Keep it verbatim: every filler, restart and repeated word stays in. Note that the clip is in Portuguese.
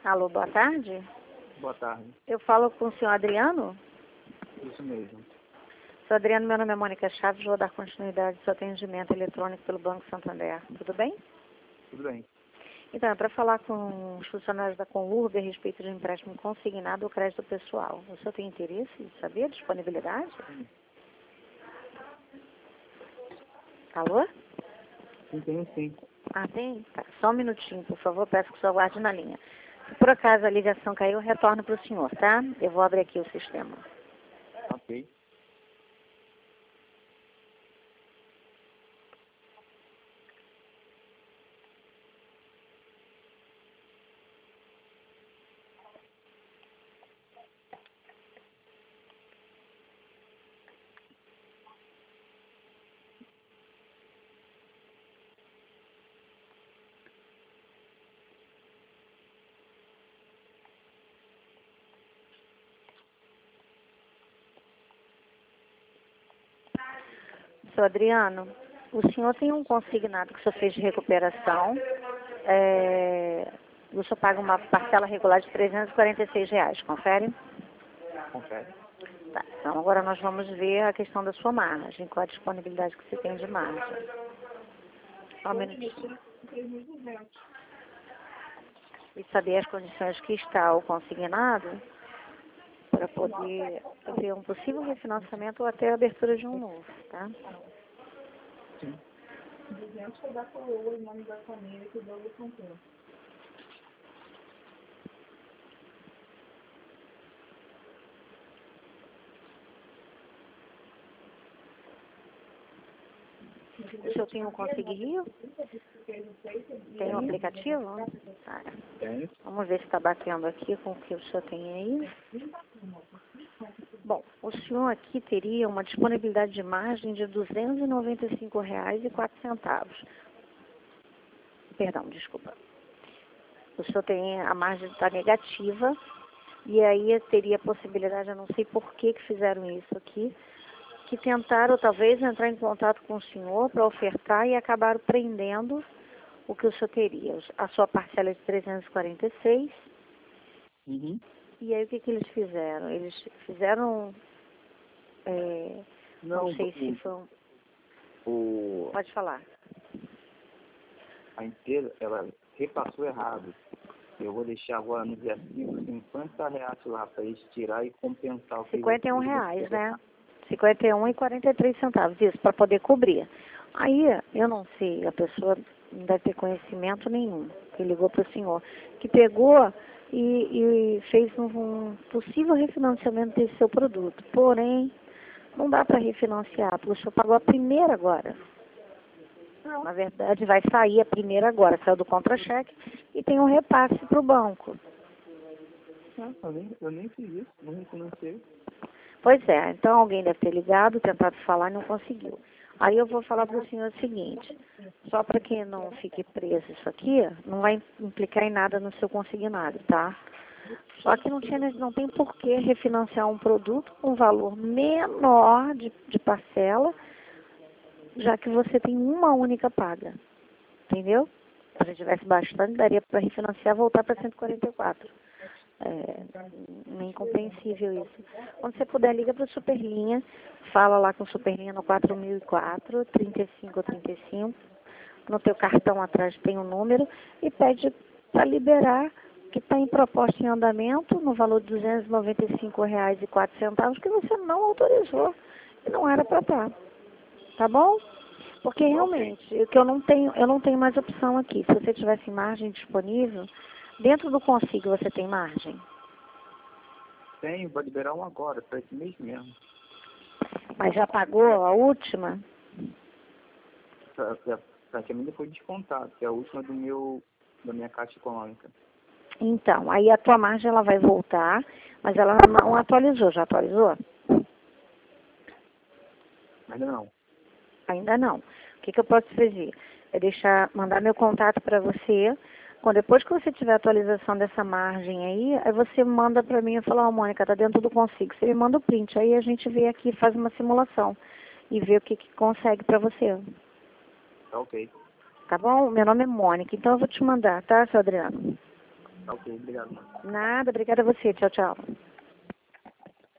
Alô, boa tarde. Boa tarde. Eu falo com o senhor Adriano? Isso mesmo. Senhor Adriano, meu nome é Mônica Chaves, vou dar continuidade ao seu atendimento eletrônico pelo Banco Santander. Tudo bem? Tudo bem. Então, é para falar com os funcionários da Conlurb a respeito de um empréstimo consignado ou crédito pessoal. O senhor tem interesse em saber a disponibilidade? Sim. Alô? Sim, tenho sim. Ah, tem? Tá. Só um minutinho, por favor, peço que o senhor aguarde na linha. Se por acaso a ligação caiu, eu retorno para o senhor, tá? Eu vou abrir aqui o sistema. Ok. Senhor Adriano, o senhor tem um consignado que o senhor fez de recuperação. É, o senhor paga uma parcela regular de trezentos e quarenta e seis reais, confere? Confere. Tá, então agora nós vamos ver a questão da sua margem, qual a disponibilidade que você tem de margem. Só um minutinho. E saber as condições que está o consignado para poder ver um possível refinanciamento ou até a abertura de um novo, tá? Sim. O senhor tem um Consig Rio? Tem um aplicativo? Tá. Tenho. Vamos ver se está batendo aqui com o que o senhor tem aí. Bom, o senhor aqui teria uma disponibilidade de margem de duzentos e noventa e cinco reais e quatro centavos. Perdão, desculpa. O senhor tem, a margem está negativa, e aí teria a possibilidade, eu não sei por que que fizeram isso aqui, que tentaram talvez entrar em contato com o senhor para ofertar e acabaram prendendo o que o senhor teria. A sua parcela é de trezentos e quarenta e seis. Uhum. E aí o que que eles fizeram? Eles fizeram, é, não, Não, sei o, se foi um... o, Pode falar. a inteira, ela repassou errado. Eu vou deixar agora no dia cinco cinquenta reais lá para eles tirar e compensar o que cinquenta e um eles- reais, né? cinquenta e um e quarenta e três centavos, isso, para poder cobrir. Aí, eu não sei, a pessoa não deve ter conhecimento nenhum, que ligou para o senhor, que pegou e, e fez um, um possível refinanciamento desse seu produto. Porém, não dá para refinanciar, porque o senhor pagou a primeira agora. Na verdade, vai sair a primeira agora, saiu do contra-cheque e tem um repasse para o banco. Não, eu nem, eu nem fiz isso, não refinanciei. Pois é, então alguém deve ter ligado, tentado falar e não conseguiu. Aí eu vou falar para o senhor o seguinte, só para que não fique preso isso aqui, não vai implicar em nada no seu consignado, tá? Só que não, tinha, não tem por que refinanciar um produto com valor menor de, de parcela, já que você tem uma única paga, entendeu? Se você tivesse bastante, daria para refinanciar e voltar para cento e quarenta e quatro. É incompreensível isso. Quando você puder, liga para o Superlinha, fala lá com o Superlinha no quatro mil e quatro, trinta e cinco trinta e cinco. No teu cartão atrás tem o um número e pede para liberar que está em proposta em andamento no valor de duzentos e noventa e cinco reais e quatro centavos que você não autorizou e não era para estar. Tá bom? Porque realmente, o que eu não tenho, eu não tenho mais opção aqui. Se você tivesse margem disponível, dentro do Consig você tem margem? Tenho, vou liberar um agora, para esse mês mesmo. Mas já pagou a última? Pra, pra, praticamente foi descontado, que é a última do meu, da minha caixa econômica. Então, aí a tua margem ela vai voltar, mas ela não atualizou. Já atualizou? Ainda não. Ainda não. O que, que eu posso fazer? É deixar, mandar meu contato para você. Quando depois que você tiver a atualização dessa margem aí, aí você manda para mim e fala, ó, Mônica, tá dentro do Consig. Você me manda o print. Aí a gente vê aqui, faz uma simulação e vê o que, que consegue para você. Tá ok. Tá bom? Meu nome é Mônica, então eu vou te mandar, tá, seu Adriano? Tá ok, obrigado. Nada, obrigada a você. Tchau, tchau.